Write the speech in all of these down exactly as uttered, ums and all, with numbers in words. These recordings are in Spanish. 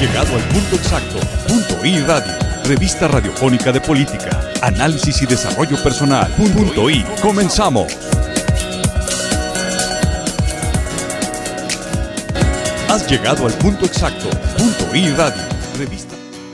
llegado al punto exacto. Punto I Radio, revista radiofónica de política, análisis y desarrollo personal. Punto I, comenzamos. Has llegado al punto exacto. Punto I Radio, revista.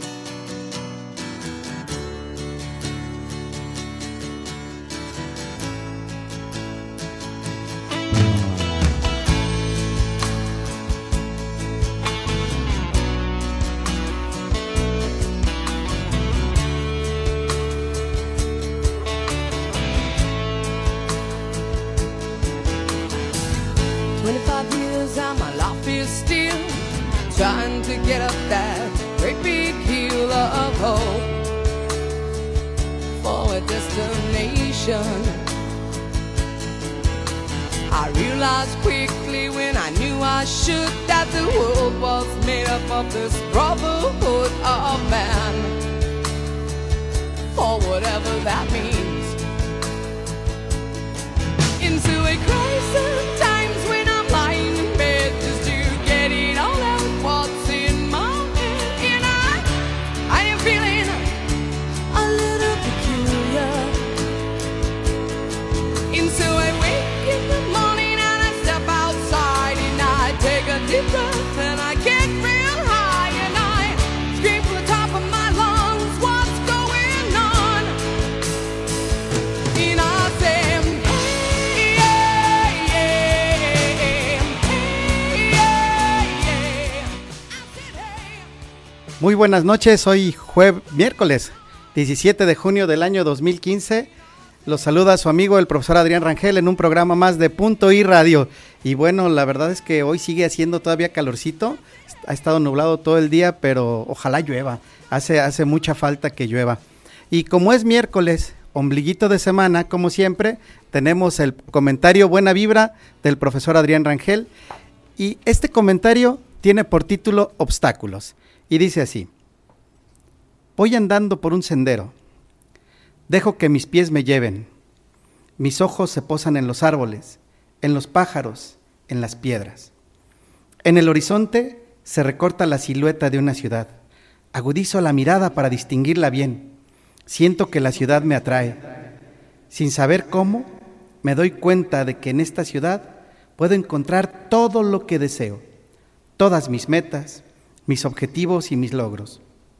Muy buenas noches, hoy jueves, miércoles diecisiete de junio del año dos mil quince. Los saluda su amigo el profesor Adrián Rangel en un programa más de Punto I Radio. Y bueno, la verdad es que hoy sigue haciendo todavía calorcito, ha estado nublado todo el día, pero ojalá llueva, hace, hace mucha falta que llueva. Y como es miércoles, ombliguito de semana, como siempre, tenemos el comentario Buena Vibra del profesor Adrián Rangel. Y este comentario tiene por título Obstáculos. Y dice así: voy andando por un sendero, dejo que mis pies me lleven, mis ojos se posan en los árboles, en los pájaros, en las piedras. En el horizonte se recorta la silueta de una ciudad, agudizo la mirada para distinguirla bien, siento que la ciudad me atrae. Sin saber cómo, me doy cuenta de que en esta ciudad puedo encontrar todo lo que deseo, todas mis metas, mis objetivos y mis logros.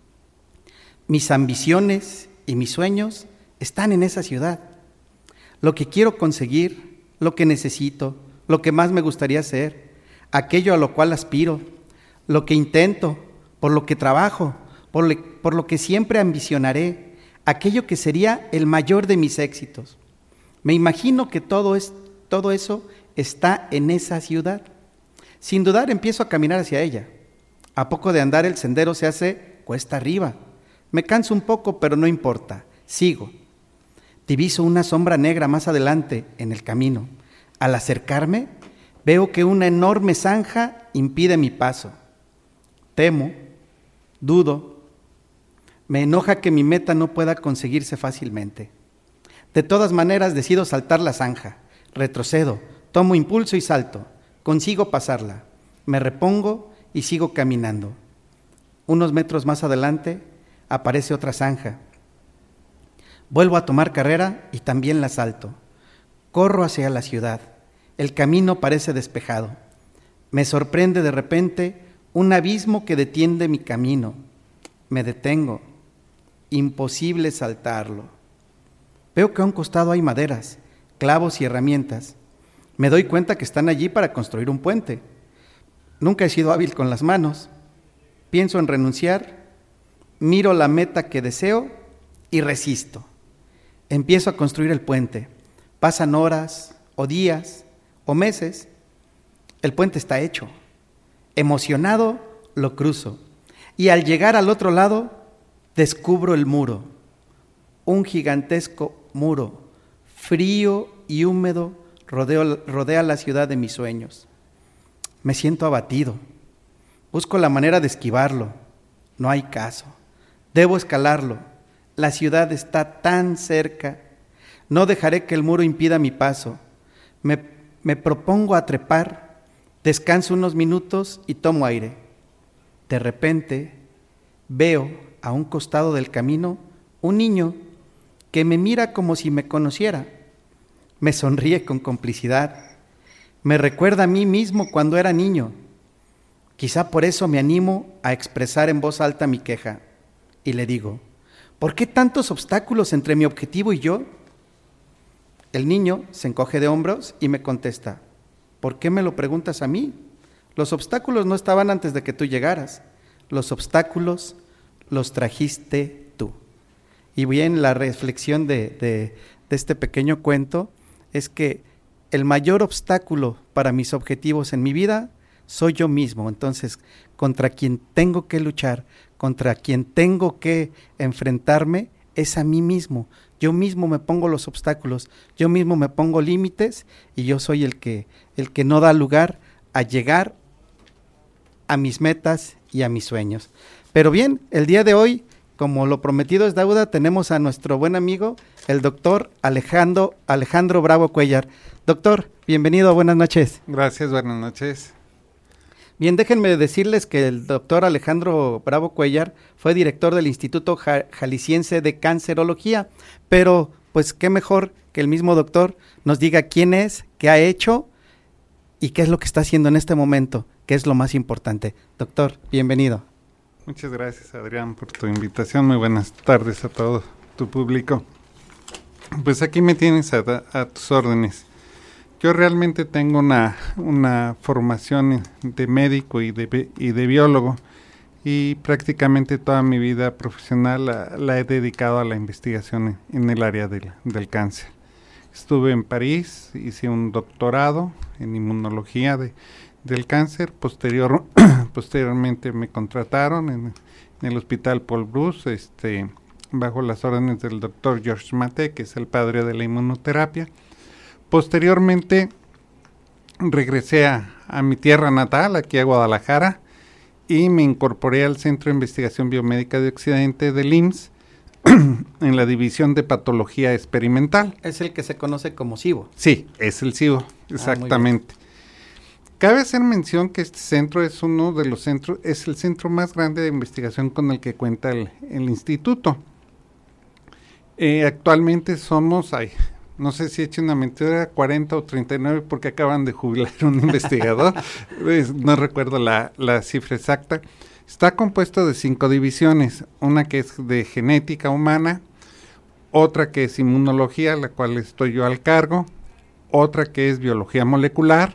Mis ambiciones y mis sueños están en esa ciudad. Lo que quiero conseguir, lo que necesito, lo que más me gustaría hacer, aquello a lo cual aspiro, lo que intento, por lo que trabajo, por, le, por lo que siempre ambicionaré, aquello que sería el mayor de mis éxitos. Me imagino que todo, es, todo eso está en esa ciudad. Sin dudar empiezo a caminar hacia ella. A poco de andar el sendero se hace cuesta arriba. Me canso un poco, pero no importa. Sigo. Diviso una sombra negra más adelante en el camino. Al acercarme, veo que una enorme zanja impide mi paso. Temo, dudo. Me enoja que mi meta no pueda conseguirse fácilmente. De todas maneras, decido saltar la zanja. Retrocedo, tomo impulso y salto. Consigo pasarla. Me repongo y sigo caminando. Unos metros más adelante aparece otra zanja. Vuelvo a tomar carrera y también la salto. Corro hacia la ciudad. El camino parece despejado. Me sorprende de repente un abismo que detiene mi camino. Me detengo. Imposible saltarlo. Veo que a un costado hay maderas, clavos y herramientas. Me doy cuenta que están allí para construir un puente. Nunca he sido hábil con las manos. Pienso en renunciar, miro la meta que deseo y resisto. Empiezo a construir el puente. Pasan horas, o días, o meses. El puente está hecho. Emocionado, lo cruzo. Y al llegar al otro lado, descubro el muro. Un gigantesco muro, frío y húmedo, rodeo, rodea la ciudad de mis sueños. Me siento abatido. Busco la manera de esquivarlo. No hay caso. Debo escalarlo. La ciudad está tan cerca. No dejaré que el muro impida mi paso. Me, me propongo a trepar. Descanso unos minutos y tomo aire. De repente veo a un costado del camino un niño que me mira como si me conociera. Me sonríe con complicidad. Me recuerda a mí mismo cuando era niño. Quizá por eso me animo a expresar en voz alta mi queja. Y le digo, ¿por qué tantos obstáculos entre mi objetivo y yo? El niño se encoge de hombros y me contesta, ¿por qué me lo preguntas a mí? Los obstáculos no estaban antes de que tú llegaras. Los obstáculos los trajiste tú. Y bien, la reflexión de, de, de este pequeño cuento es que el mayor obstáculo para mis objetivos en mi vida soy yo mismo. Entonces, contra quien tengo que luchar, contra quien tengo que enfrentarme, es a mí mismo. Yo mismo me pongo los obstáculos, yo mismo me pongo límites y yo soy el que, el que no da lugar a llegar a mis metas y a mis sueños. Pero bien, el día de hoy, como lo prometido es deuda, tenemos a nuestro buen amigo, el doctor Alejandro, Alejandro Bravo Cuéllar. Doctor, bienvenido, buenas noches. Gracias, buenas noches. Bien, déjenme decirles que el doctor Alejandro Bravo Cuéllar fue director del Instituto Jalisciense de Cancerología, pero pues qué mejor que el mismo doctor nos diga quién es, qué ha hecho y qué es lo que está haciendo en este momento, que es lo más importante. Doctor, bienvenido. Muchas gracias, Adrián, por tu invitación. Muy buenas tardes a todo tu público. Pues aquí me tienes a, a tus órdenes. Yo realmente tengo una, una formación de médico y de, y de biólogo y prácticamente toda mi vida profesional la, la he dedicado a la investigación en, en el área del, del cáncer. Estuve en París, hice un doctorado en inmunología de, del cáncer, posterior, posteriormente me contrataron en, en el Hospital Paul Brousse, este, bajo las órdenes del doctor Georges Maté, que es el padre de la inmunoterapia. Posteriormente regresé a, a mi tierra natal, aquí a Guadalajara, y me incorporé al Centro de Investigación Biomédica de Occidente del I M S S en la división de patología experimental. Es el que se conoce como CIBO. Sí, es el CIBO, exactamente. Ah, cabe hacer mención que este centro es uno de los centros, es el centro más grande de investigación con el que cuenta el, el instituto. Eh, actualmente somos, ay, no sé si he hecho una mentira, cuarenta o treinta y nueve, porque acaban de jubilar un investigador, no recuerdo la, la cifra exacta. Está compuesto de cinco divisiones, una que es de genética humana, otra que es inmunología, la cual estoy yo al cargo, otra que es biología molecular,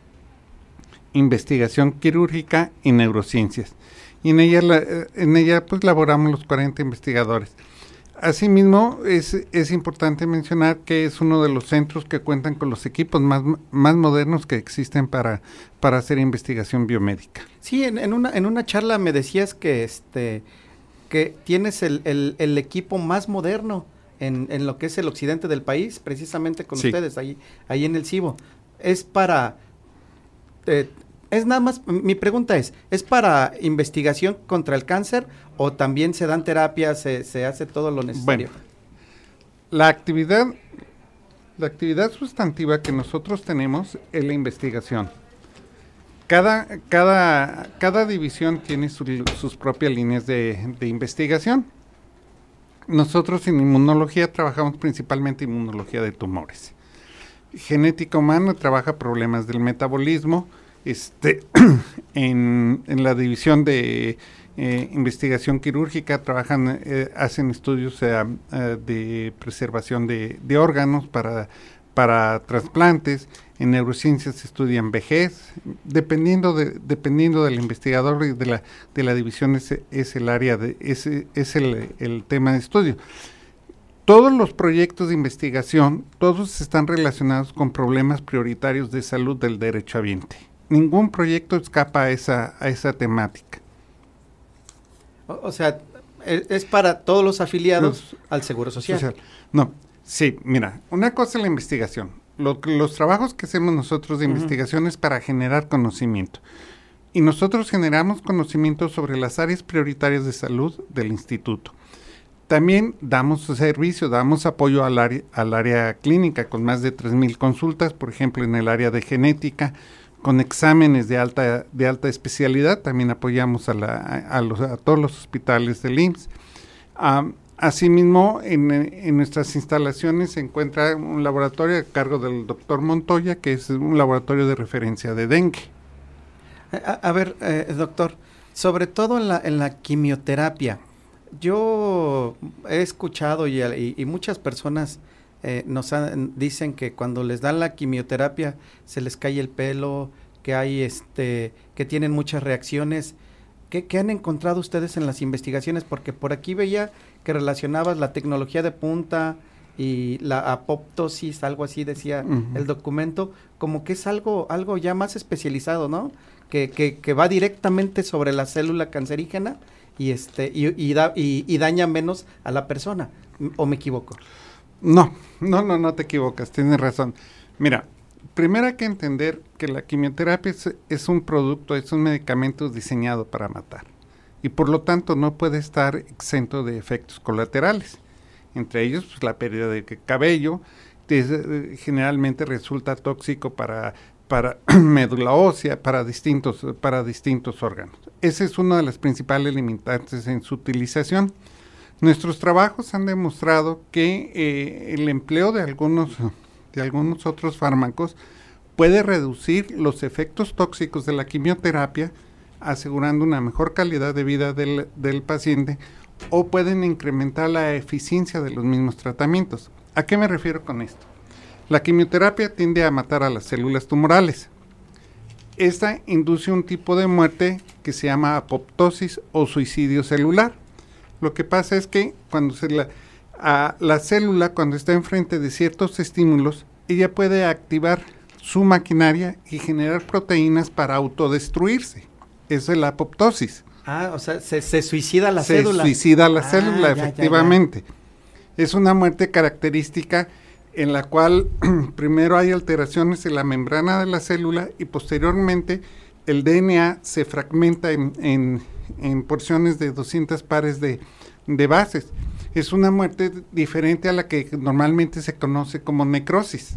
investigación quirúrgica y neurociencias. Y en ella, la, en ella pues laboramos los cuarenta investigadores. Asimismo, es, es importante mencionar que es uno de los centros que cuentan con los equipos más, más modernos que existen para, para hacer investigación biomédica. Sí, en, en, una, en una charla me decías que, este, que tienes el, el, el equipo más moderno en, en lo que es el occidente del país, precisamente con sí. ustedes, ahí, ahí en el CIBO. Es para... Eh, es nada más, mi pregunta es, ¿es para investigación contra el cáncer o también se dan terapias, se, se hace todo lo necesario? Bueno, la actividad, la actividad sustantiva que nosotros tenemos es la investigación. Cada, cada, cada división tiene su, sus propias líneas de, de investigación. Nosotros en inmunología trabajamos principalmente inmunología de tumores. Genética humana trabaja problemas del metabolismo. Este, en, en la división de eh, investigación quirúrgica trabajan, eh, hacen estudios eh, eh, de preservación de, de órganos para, para trasplantes. En neurociencias estudian vejez, dependiendo de, dependiendo del investigador y de la, de la división es, es el área de, es, es el, el tema de estudio. Todos los proyectos de investigación, todos están relacionados con problemas prioritarios de salud del derechohabiente. Ningún proyecto escapa a esa, a esa temática. O, o sea, es, es para todos los afiliados los, al Seguro Social. social. No, sí, mira, una cosa es la investigación. Lo, los trabajos que hacemos nosotros de uh-huh. investigación es para generar conocimiento. Y nosotros generamos conocimiento sobre las áreas prioritarias de salud del instituto. También damos servicio, damos apoyo al área, al área clínica con más de tres mil consultas, por ejemplo, en el área de genética, con exámenes de alta de alta especialidad. También apoyamos a, la, a, los, a todos los hospitales del I M S S. Um, asimismo, en, en nuestras instalaciones se encuentra un laboratorio a cargo del doctor Montoya, que es un laboratorio de referencia de dengue. A, a ver, eh, doctor, sobre todo en la, en la quimioterapia, yo he escuchado y, y, y muchas personas eh, nos han, dicen que cuando les dan la quimioterapia se les cae el pelo, que hay este, que tienen muchas reacciones. ¿Qué, qué han encontrado ustedes en las investigaciones? Porque por aquí veía que relacionabas la tecnología de punta y la apoptosis, algo así decía uh-huh. el documento, como que es algo, algo ya más especializado, ¿no? Que, que, que va directamente sobre la célula cancerígena y este y, y, da, y, y daña menos a la persona, ¿o me equivoco? No, no, no, no te equivocas, tienes razón. Mira, primero hay que entender que la quimioterapia es, es un producto, es un medicamento diseñado para matar y por lo tanto no puede estar exento de efectos colaterales, entre ellos pues, la pérdida de cabello, que generalmente resulta tóxico para, para médula ósea, para distintos, para distintos órganos. Esa es una de las principales limitantes en su utilización. Nuestros trabajos han demostrado que eh, el empleo de algunos, de algunos otros fármacos puede reducir los efectos tóxicos de la quimioterapia, asegurando una mejor calidad de vida del, del paciente, o pueden incrementar la eficiencia de los mismos tratamientos. ¿A qué me refiero con esto? La quimioterapia tiende a matar a las células tumorales. Esta induce un tipo de muerte que se llama apoptosis o suicidio celular. Lo que pasa es que cuando se la, a la célula, cuando está enfrente de ciertos estímulos, ella puede activar su maquinaria y generar proteínas para autodestruirse. Esa es la apoptosis. Ah, o sea, se, se suicida la se célula. Se suicida la ah, célula, ya, efectivamente. Ya, ya. Es una muerte característica en la cual primero hay alteraciones en la membrana de la célula y posteriormente el D N A se fragmenta en, en, en porciones de doscientos pares de, de bases. Es una muerte diferente a la que normalmente se conoce como necrosis.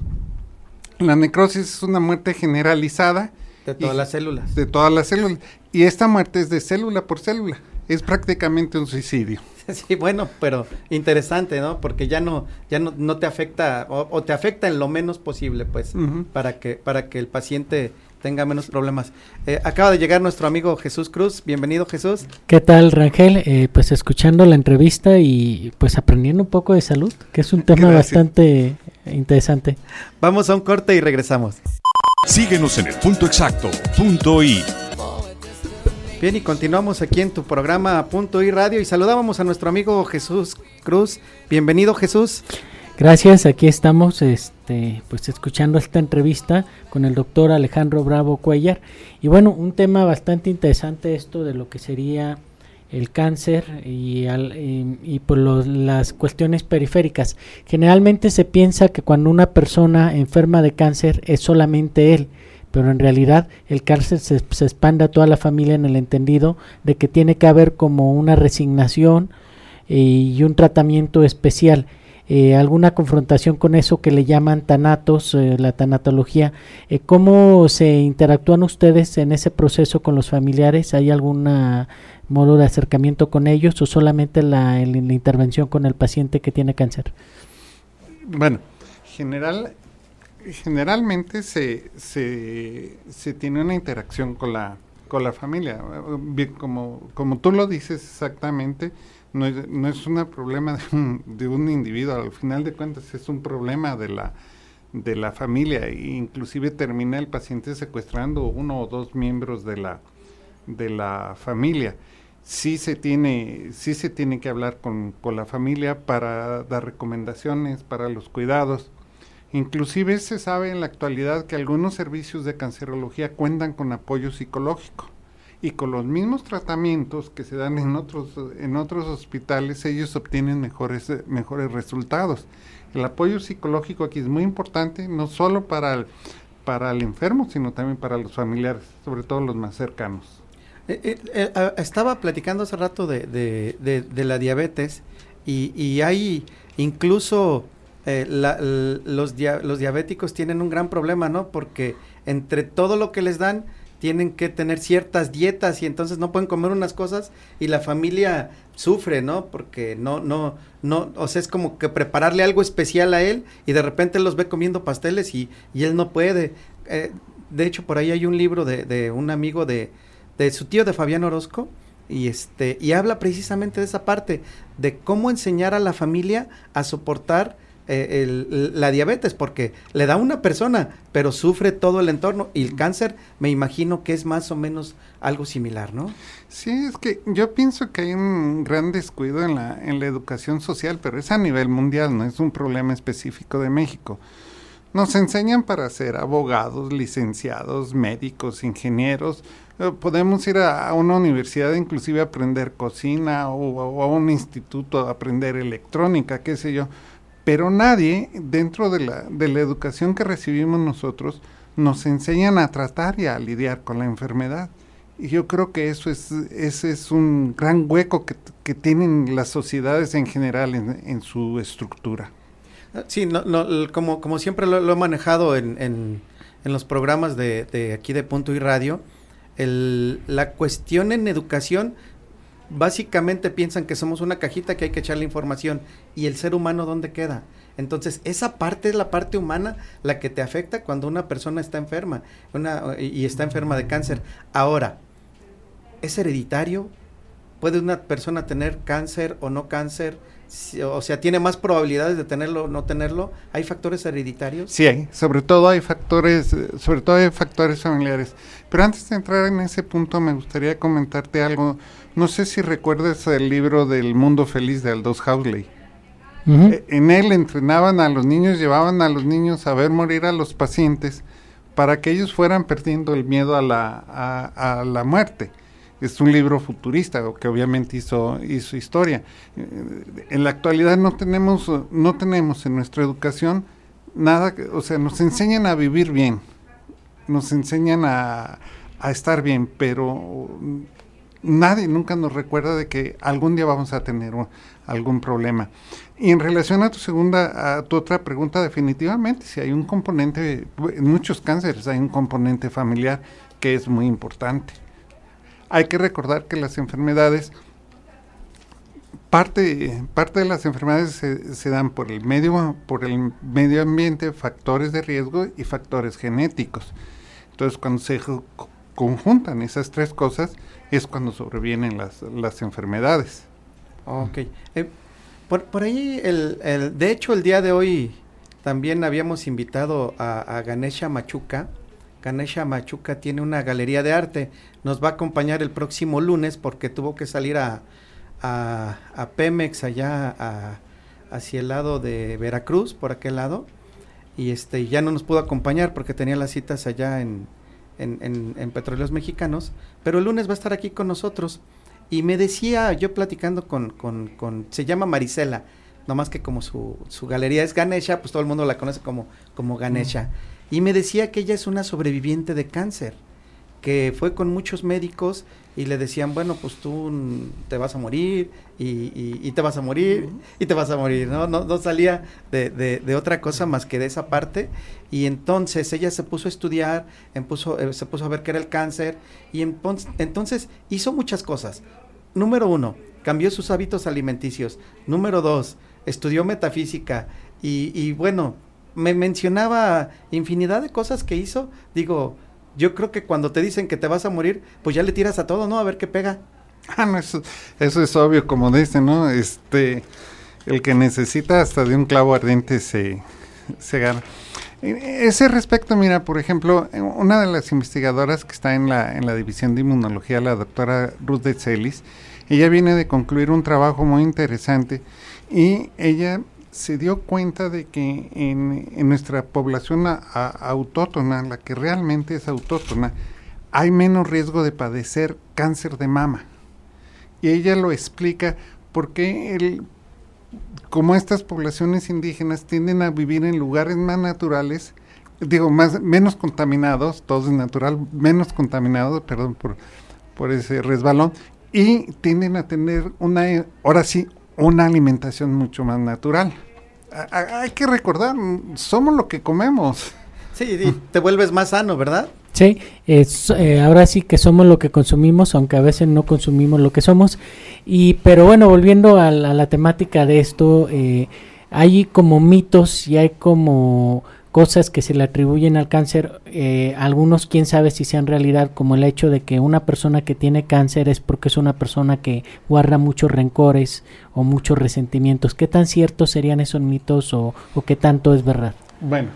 La necrosis es una muerte generalizada. De todas y, las células. De todas las células. Y esta muerte es de célula por célula. Es prácticamente un suicidio. Sí, bueno, pero interesante, ¿no? Porque ya no, ya no, no te afecta, o, o te afecta en lo menos posible, pues, uh-huh. para que, para que el paciente tenga menos problemas. Eh, acaba de llegar nuestro amigo Jesús Cruz. Bienvenido, Jesús. ¿Qué tal, Rangel? Eh, pues escuchando la entrevista y pues aprendiendo un poco de salud, que es un tema Gracias. bastante interesante. Vamos a un corte y regresamos. Síguenos en el punto exacto, punto I. Bien, y continuamos aquí en tu programa Punto I Radio y saludábamos a nuestro amigo Jesús Cruz. Bienvenido, Jesús. Gracias, aquí estamos este, pues escuchando esta entrevista con el doctor Alejandro Bravo Cuellar. Y bueno, un tema bastante interesante esto de lo que sería el cáncer y, al, y, y por los, las cuestiones periféricas. Generalmente se piensa que cuando una persona enferma de cáncer es solamente él, pero en realidad el cáncer se, se expande a toda la familia en el entendido de que tiene que haber como una resignación eh, y un tratamiento especial. Eh, alguna confrontación con eso que le llaman tanatos, eh, la tanatología. Eh, ¿Cómo se interactúan ustedes en ese proceso con los familiares? ¿Hay algún modo de acercamiento con ellos o solamente la, la intervención con el paciente que tiene cáncer? Bueno, general, generalmente se, se, se tiene una interacción con la, con la familia. Bien, como, como tú lo dices exactamente, no es, no es un problema de un, de un individuo, al final de cuentas es un problema de la, de la familia, e inclusive termina el paciente secuestrando uno o dos miembros de la, de la familia. Sí se tiene, sí se tiene que hablar con, con la familia para dar recomendaciones, para los cuidados. Inclusive se sabe en la actualidad que algunos servicios de cancerología cuentan con apoyo psicológico. Y con los mismos tratamientos que se dan en otros en otros hospitales, ellos obtienen mejores mejores resultados. El apoyo psicológico aquí es muy importante, no solo para el, para el enfermo, sino también para los familiares, sobre todo los más cercanos. Eh, eh, eh, estaba platicando hace rato de, de, de, de la diabetes y, y hay incluso eh, la, l- los, dia- los diabéticos tienen un gran problema, ¿no? Porque entre todo lo que les dan, tienen que tener ciertas dietas y entonces no pueden comer unas cosas y la familia sufre, ¿no? Porque no, no, no, o sea, es como que prepararle algo especial a él y de repente él los ve comiendo pasteles y, y él no puede. Eh, de hecho, por ahí hay un libro de, de un amigo de, de su tío de Fabián Orozco y este, y habla precisamente de esa parte, de cómo enseñar a la familia a soportar Eh, el, la diabetes, porque le da a una persona, pero sufre todo el entorno, y el cáncer me imagino que es más o menos algo similar, ¿no? Sí, es que yo pienso que hay un gran descuido en la, en la educación social, pero es a nivel mundial, no es un problema específico de México. Nos enseñan para ser abogados, licenciados, médicos, ingenieros. Eh, podemos ir a, a una universidad inclusive a aprender cocina o, o a un instituto a aprender electrónica, qué sé yo. Pero nadie dentro de la, de la educación que recibimos nosotros nos enseñan a tratar y a lidiar con la enfermedad. Y yo creo que eso es, ese es un gran hueco que, que tienen las sociedades en general en, en su estructura. Sí, no, no, como, como siempre lo, lo he manejado en, en, en los programas de, de aquí de Punto y Radio, el, la cuestión en educación, básicamente piensan que somos una cajita que hay que echarle información, y el ser humano ¿dónde queda? Entonces esa parte es la parte humana la que te afecta cuando una persona está enferma una, y está enferma de cáncer. Ahora, ¿es hereditario? ¿Puede una persona tener cáncer o no cáncer? O sea, ¿tiene más probabilidades de tenerlo o no tenerlo? ¿Hay factores hereditarios? Sí hay, sobre todo hay factores, sobre todo hay factores familiares. Pero antes de entrar en ese punto me gustaría comentarte algo. No sé si recuerdas el libro del Mundo Feliz de Aldous Huxley. Uh-huh. Eh, en él entrenaban a los niños, llevaban a los niños a ver morir a los pacientes para que ellos fueran perdiendo el miedo a la, a, a la muerte. Es un libro futurista que obviamente hizo, hizo historia. En la actualidad no tenemos, no tenemos en nuestra educación nada, o sea, nos enseñan a vivir bien, nos enseñan a, a estar bien, pero nadie nunca nos recuerda de que algún día vamos a tener un, algún problema. Y en relación a tu segunda, a tu otra pregunta, definitivamente, si hay un componente, en muchos cánceres hay un componente familiar que es muy importante. Hay que recordar que las enfermedades, parte, parte de las enfermedades se, se dan por el medio, por el medio ambiente, factores de riesgo y factores genéticos. Entonces, cuando se conjuntan esas tres cosas, es cuando sobrevienen las, las enfermedades. Ok. Eh, por, por ahí, el, el, de hecho, el día de hoy también habíamos invitado a, a Ganesha Machuca. Ganesha Machuca tiene una galería de arte, nos va a acompañar el próximo lunes porque tuvo que salir a, a, a Pemex allá a, hacia el lado de Veracruz, por aquel lado, y este ya no nos pudo acompañar porque tenía las citas allá en, en, en, en Petróleos Mexicanos, pero el lunes va a estar aquí con nosotros, y me decía, yo platicando con, con, con se llama Marisela, nomás que como su, su galería es Ganesha, pues todo el mundo la conoce como, como Ganesha. Mm. Y me decía que ella es una sobreviviente de cáncer, que fue con muchos médicos y le decían, bueno, pues tú te vas a morir y, y, y te vas a morir uh-huh. y te vas a morir, ¿no? No, no salía de, de, de otra cosa más que de esa parte. Y entonces ella se puso a estudiar, empuso, eh, se puso a ver qué era el cáncer y entonces, entonces hizo muchas cosas. Número uno, cambió sus hábitos alimenticios. Número dos, estudió metafísica y, y bueno, me mencionaba infinidad de cosas que hizo. Digo, yo creo que cuando te dicen que te vas a morir, pues ya le tiras a todo, ¿no? A ver qué pega. Ah, no, eso, eso es obvio, como dicen, ¿no? Este, el que necesita hasta de un clavo ardiente se, se gana. Ese respecto, mira, por ejemplo, una de las investigadoras que está en la, en la división de inmunología, la doctora Ruth de Celis, ella viene de concluir un trabajo muy interesante y ella se dio cuenta de que en, en nuestra población a, a, autóctona, la que realmente es autóctona, hay menos riesgo de padecer cáncer de mama. Y ella lo explica porque el, como estas poblaciones indígenas tienden a vivir en lugares más naturales, digo, más menos contaminados, todo es natural, menos contaminados, perdón por, por ese resbalón, y tienden a tener una, ahora sí, una alimentación mucho más natural. a, a, hay que recordar, somos lo que comemos. Sí, y te vuelves más sano, ¿verdad? Sí, es, eh, ahora sí que somos lo que consumimos, aunque a veces no consumimos lo que somos. Y pero bueno, volviendo a la, a la temática de esto, eh, hay como mitos y hay como cosas que se le atribuyen al cáncer, eh, algunos quién sabe si sean realidad, como el hecho de que una persona que tiene cáncer es porque es una persona que guarda muchos rencores o muchos resentimientos. ¿Qué tan ciertos serían esos mitos o, o qué tanto es verdad? Bueno,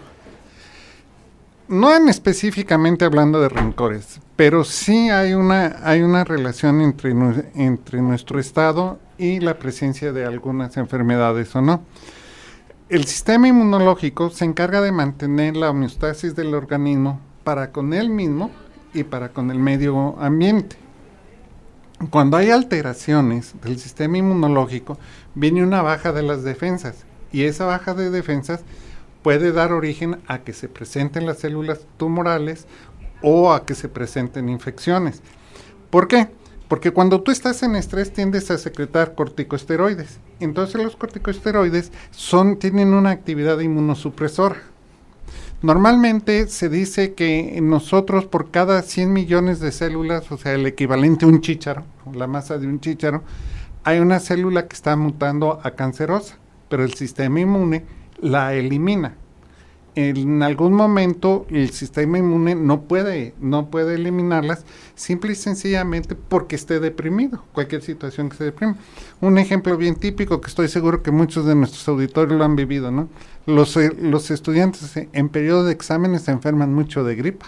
no en específicamente hablando de rencores, pero sí hay una, hay una relación entre, entre nuestro estado y la presencia de algunas enfermedades o no. El sistema inmunológico se encarga de mantener la homeostasis del organismo para con él mismo y para con el medio ambiente. Cuando hay alteraciones del sistema inmunológico, viene una baja de las defensas, y esa baja de defensas puede dar origen a que se presenten las células tumorales o a que se presenten infecciones. ¿Por qué? Porque cuando tú estás en estrés tiendes a secretar corticosteroides. Entonces los corticosteroides son, tienen una actividad inmunosupresora. Normalmente se dice que nosotros por cada cien millones de células, o sea el equivalente a un chícharo, la masa de un chícharo, hay una célula que está mutando a cancerosa, pero el sistema inmune la elimina. En algún momento el sistema inmune no puede, no puede eliminarlas, simple y sencillamente porque esté deprimido, cualquier situación que se deprime. Un ejemplo bien típico que estoy seguro que muchos de nuestros auditorios lo han vivido, ¿no? Los, eh, los estudiantes en periodo de exámenes se enferman mucho de gripa.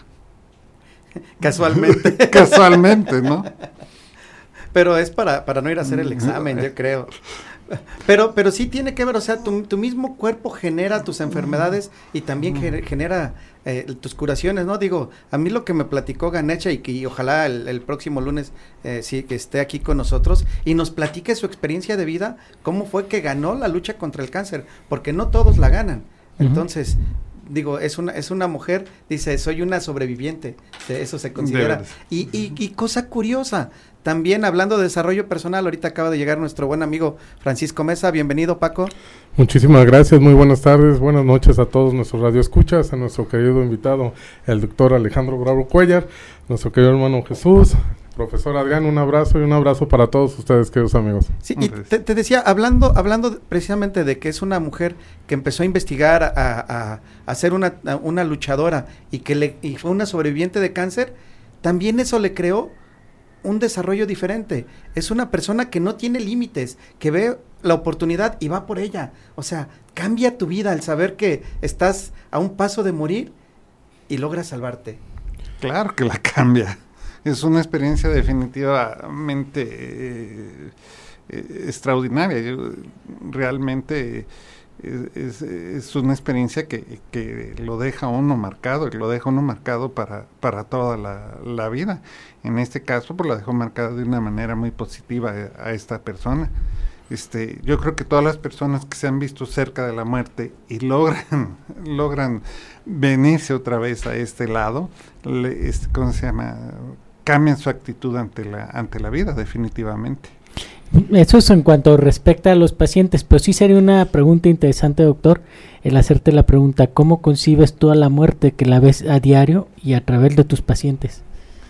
Casualmente. Casualmente, ¿no? Pero es para, para no ir a hacer el examen, yo creo. Pero, pero sí tiene que ver, o sea, tu, tu mismo cuerpo genera tus enfermedades y también ge- genera eh, tus curaciones, ¿no? Digo, a mí lo que me platicó Ganecha y que y ojalá el, el próximo lunes eh, sí que esté aquí con nosotros y nos platique su experiencia de vida, cómo fue que ganó la lucha contra el cáncer, porque no todos la ganan. Entonces, uh-huh. digo, es una es una mujer, dice, soy una sobreviviente, eso se considera. Y, y, y cosa curiosa, también hablando de desarrollo personal, ahorita acaba de llegar nuestro buen amigo Francisco Mesa. Bienvenido, Paco. Muchísimas gracias, muy buenas tardes, buenas noches a todos nuestros radioescuchas, a nuestro querido invitado, el doctor Alejandro Bravo Cuellar, nuestro querido hermano Jesús, profesor Adrián, un abrazo y un abrazo para todos ustedes, queridos amigos. Sí, y te, te decía, hablando hablando precisamente de que es una mujer que empezó a investigar, a, a, a ser una, a una luchadora y que le, y fue una sobreviviente de cáncer, también eso le creó un desarrollo diferente. Es una persona que no tiene límites, que ve la oportunidad y va por ella. O sea, cambia tu vida al saber que estás a un paso de morir y logras salvarte. Claro que la cambia. Es una experiencia definitivamente eh, eh, extraordinaria. Yo, realmente eh, es, es una experiencia que, que lo deja uno marcado, y lo deja uno marcado para, para toda la, la vida. En este caso, pues lo dejó marcado de una manera muy positiva a, a esta persona. Este, yo creo que todas las personas que se han visto cerca de la muerte y logran, logran venirse otra vez a este lado, le, este, ¿cómo se llama? Cambian su actitud ante la, ante la vida, definitivamente. Eso es en cuanto respecta a los pacientes, pero sí sería una pregunta interesante, doctor, el hacerte la pregunta, ¿cómo concibes tú a la muerte que la ves a diario y a través de tus pacientes?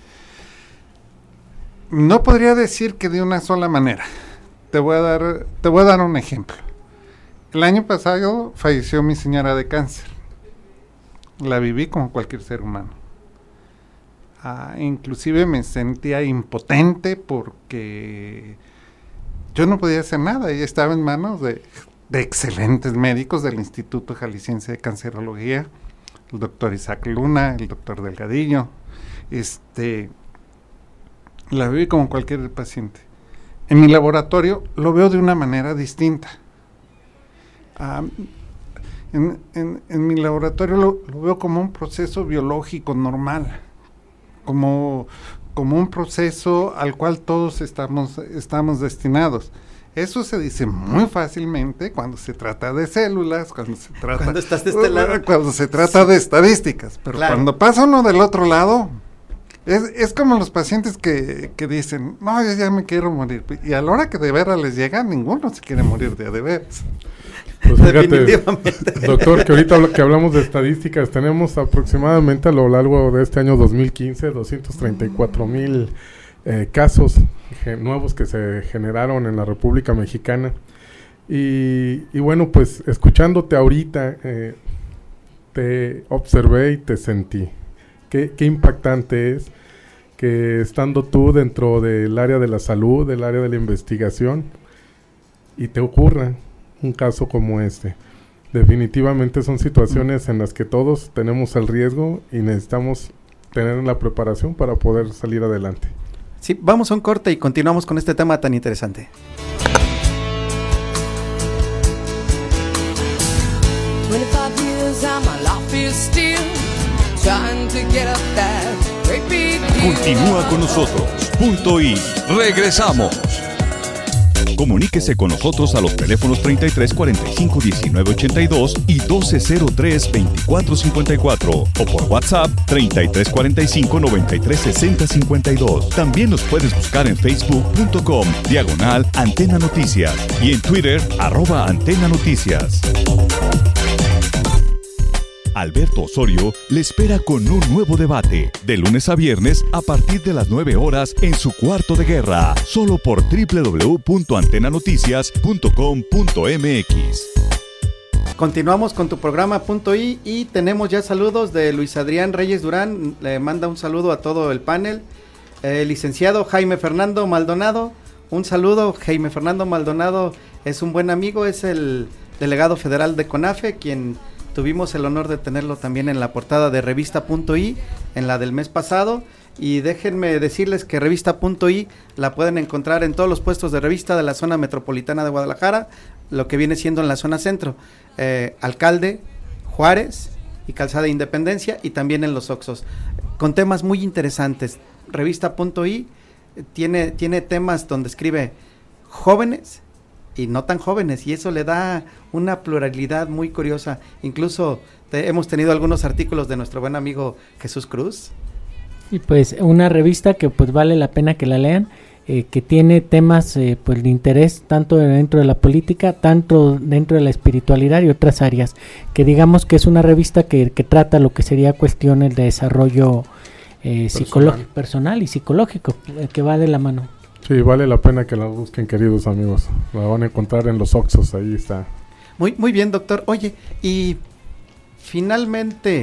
No podría decir que de una sola manera. Te voy a dar, te voy a dar un ejemplo. El año pasado falleció mi señora de cáncer. La viví como cualquier ser humano. Ah, inclusive me sentía impotente porque yo no podía hacer nada. Ella estaba en manos de, de excelentes médicos del Instituto Jalisciense de Cancerología, el doctor Isaac Luna, el doctor Delgadillo. Este, la viví como cualquier paciente. En mi laboratorio lo veo de una manera distinta. Ah, en, en, en mi laboratorio lo, lo veo como un proceso biológico normal, como, como un proceso al cual todos estamos, estamos destinados. Eso se dice muy fácilmente cuando se trata de células, cuando se trata, cuando estás de este lado. Cuando se trata de estadísticas, pero claro, cuando pasa uno del otro lado, es, es como los pacientes que, que dicen, no, yo ya me quiero morir, y a la hora que de veras les llega, ninguno se quiere morir de a de veras. Pues fíjate, doctor, que ahorita que hablamos de estadísticas, tenemos aproximadamente a lo largo de este año dos mil quince doscientos treinta y cuatro mil eh, casos ge- nuevos que se generaron en la República Mexicana. Y, y bueno, pues escuchándote ahorita, eh, te observé y te sentí. Qué, qué impactante es que estando tú dentro del área de la salud, del área de la investigación, y te ocurra un caso como este. Definitivamente son situaciones en las que todos tenemos el riesgo y necesitamos tener la preparación para poder salir adelante. Sí, vamos a un corte y continuamos con este tema tan interesante. Continúa con nosotros. Punto I. Regresamos. Comuníquese con nosotros a los teléfonos treinta y tres cuarenta y cinco diecinueve ochenta y dos y doce cero tres veinticuatro cincuenta y cuatro o por WhatsApp treinta y tres cuarenta y cinco noventa y tres sesenta cincuenta y dos. También nos puedes buscar en facebook punto com diagonal Antena Noticias y en Twitter arroba Antena Noticias. Alberto Osorio le espera con un nuevo debate, de lunes a viernes a partir de las nueve horas en su cuarto de guerra, solo por doble u doble u doble u punto antena noticias punto com punto m x. Continuamos con tu programa Punto I y tenemos ya saludos de Luis Adrián Reyes Durán, le manda un saludo a todo el panel. Eh, licenciado Jaime Fernando Maldonado, un saludo. Jaime Fernando Maldonado es un buen amigo, es el delegado federal de CONAFE, quien tuvimos el honor de tenerlo también en la portada de Revista Punto I, en la del mes pasado, y déjenme decirles que Revista Punto I la pueden encontrar en todos los puestos de revista de la zona metropolitana de Guadalajara, lo que viene siendo en la zona centro, eh, Alcalde, Juárez y Calzada Independencia, y también en los Oxxos, con temas muy interesantes. Revista Punto I tiene, tiene temas donde escribe jóvenes y no tan jóvenes, y eso le da una pluralidad muy curiosa. Incluso te, hemos tenido algunos artículos de nuestro buen amigo Jesús Cruz. Y pues una revista que pues vale la pena que la lean, eh, que tiene temas eh, pues de interés tanto dentro de la política, tanto dentro de la espiritualidad y otras áreas, que digamos que es una revista que, que trata lo que sería cuestiones de desarrollo eh, psicológico, personal y psicológico, eh, que va de la mano. Sí, vale la pena que la busquen, queridos amigos. La van a encontrar en los Oxxos, ahí está. Muy, muy bien, doctor. Oye, y finalmente,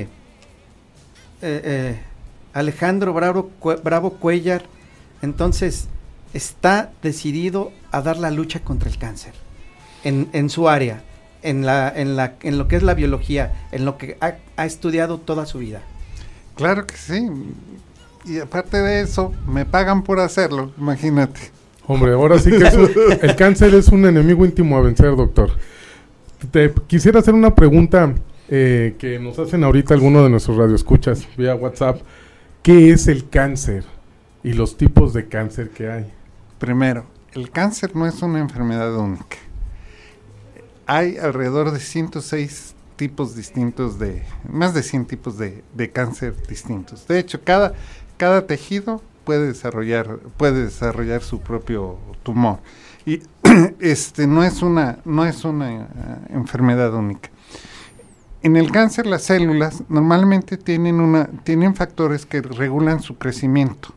eh, eh, Alejandro Bravo, Bravo Cuellar, entonces, está decidido a dar la lucha contra el cáncer en, en su área, en, la, en, la, en lo que es la biología, en lo que ha, ha estudiado toda su vida. Claro que sí. Y aparte de eso, me pagan por hacerlo, imagínate. Hombre, ahora sí que es un, el cáncer es un enemigo íntimo a vencer, doctor. Te quisiera hacer una pregunta eh, que nos hacen ahorita algunos de nuestros radioescuchas vía WhatsApp. ¿Qué es el cáncer y los tipos de cáncer que hay? Primero, el cáncer no es una enfermedad única. Hay alrededor de ciento seis tipos distintos de, más de cien tipos de, de cáncer distintos. De hecho, cada Cada tejido puede desarrollar, puede desarrollar su propio tumor. Y este no es una, no es una uh, enfermedad única. En el cáncer, las células normalmente tienen una, tienen factores que regulan su crecimiento.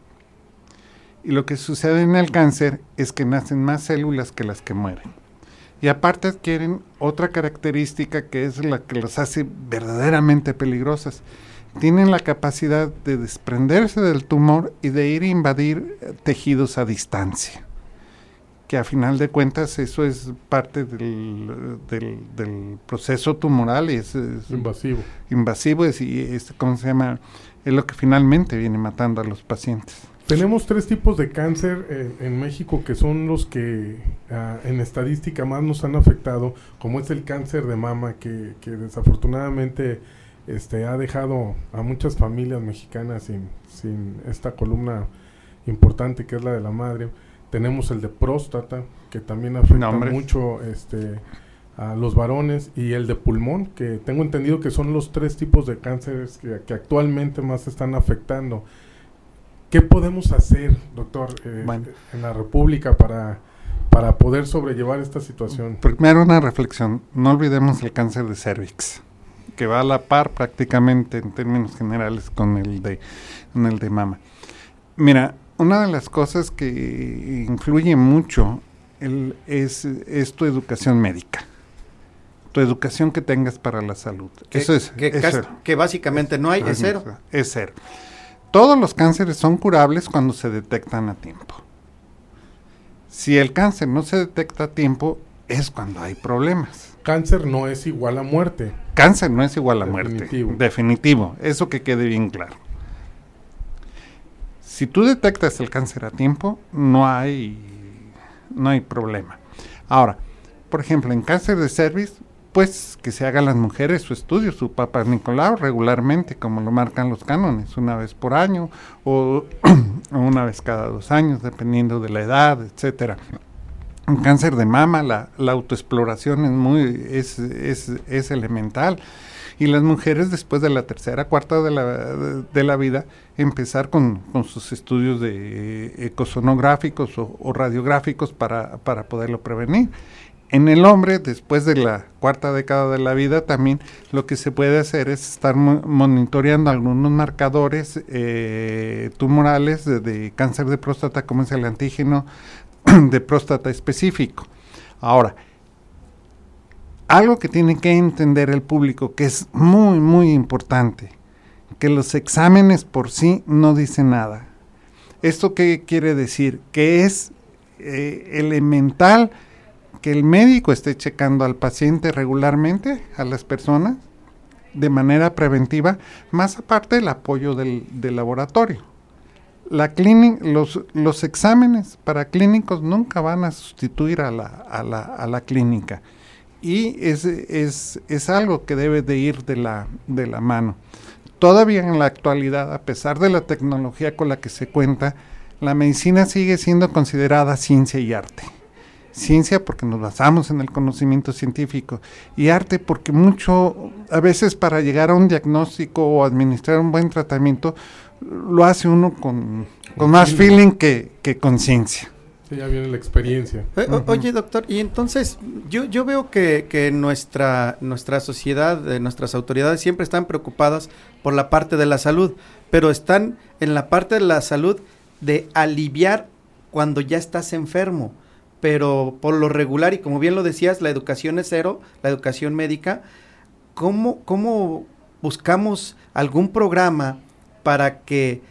Y lo que sucede en el cáncer es que nacen más células que las que mueren. Y aparte adquieren otra característica que es la que las hace verdaderamente peligrosas. Tienen la capacidad de desprenderse del tumor y de ir a invadir eh, tejidos a distancia, que a final de cuentas eso es parte del, del, del proceso tumoral y es, es invasivo. Invasivo es, y es, ¿cómo se llama? Es lo que finalmente viene matando a los pacientes. Tenemos tres tipos de cáncer eh, en México que son los que uh, en estadística más nos han afectado, como es el cáncer de mama, que, que desafortunadamente Este, ha dejado a muchas familias mexicanas sin, sin esta columna importante que es la de la madre. Tenemos el de próstata, que también afecta no, mucho este, a los varones, y el de pulmón, que tengo entendido que son los tres tipos de cánceres que, que actualmente más están afectando. ¿Qué podemos hacer, doctor, eh, bueno. en la República para para poder sobrellevar esta situación? Primero una reflexión, no olvidemos el cáncer de cervix, que va a la par prácticamente en términos generales con el de, con el de mama. Mira, una de las cosas que influye mucho el, es, es tu educación médica, tu educación que tengas para la salud. Que, eso es, que, es cas- cero. que básicamente no hay, es cero. Es cero. Todos los cánceres son curables cuando se detectan a tiempo. Si el cáncer no se detecta a tiempo, es cuando hay problemas. Cáncer no es igual a muerte. Cáncer no es igual a Definitivo. muerte. Definitivo. Eso que quede bien claro. Si tú detectas el cáncer a tiempo, no hay, no hay problema. Ahora, por ejemplo, en cáncer de cervix, pues que se hagan las mujeres su estudio, su Papa Nicolau regularmente, como lo marcan los cánones, una vez por año o, o una vez cada dos años, dependiendo de la edad, etcétera. En cáncer de mama, la, la autoexploración es muy es, es, es elemental. Y las mujeres después de la tercera, cuarta de la, de, de la vida, empezar con, con sus estudios de eh, ecosonográficos o, o radiográficos para, para poderlo prevenir. En el hombre, después de la cuarta década de la vida, también lo que se puede hacer es estar mo- monitoreando algunos marcadores eh, tumorales de, de cáncer de próstata, como es el antígeno de próstata específico. Ahora, algo que tiene que entender el público, que es muy, muy importante, que los exámenes por sí no dicen nada. ¿Esto qué quiere decir? Que es eh, elemental que el médico esté checando al paciente regularmente, a las personas, de manera preventiva, más aparte del apoyo del, del laboratorio. La clínica, los, los exámenes para clínicos nunca van a sustituir a la, a la, a la clínica. Y es, es, es algo que debe de ir de la, de la mano. Todavía en la actualidad, a pesar de la tecnología con la que se cuenta, la medicina sigue siendo considerada ciencia y arte. Ciencia porque nos basamos en el conocimiento científico y arte porque mucho, a veces para llegar a un diagnóstico o administrar un buen tratamiento, lo hace uno con, con más feeling que, que con ciencia. Sí, ya viene la experiencia. O, o, oye, doctor, y entonces yo, yo veo que, que nuestra, nuestra sociedad, eh, nuestras autoridades siempre están preocupadas por la parte de la salud, pero están en la parte de la salud de aliviar cuando ya estás enfermo. Pero por lo regular, y como bien lo decías, la educación es cero, la educación médica. ¿Cómo, cómo buscamos algún programa para que